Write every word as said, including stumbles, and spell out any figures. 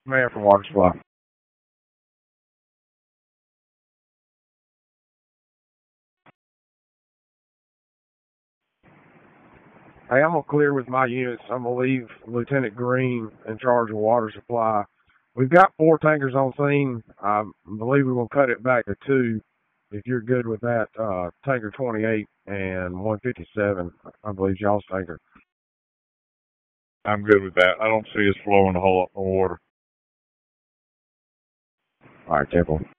Man from Water Supply. Hey, I'm gonna clear with my units. I'm gonna leave Lieutenant Green in charge of water supply. We've got four tankers on scene. I believe we're gonna cut it back to two. If you're good with that, uh, tanker twenty-eight and one fifty-seven, I believe y'all's tanker. I'm good with that. I don't see us flowing a whole lot of water. All right, Temple.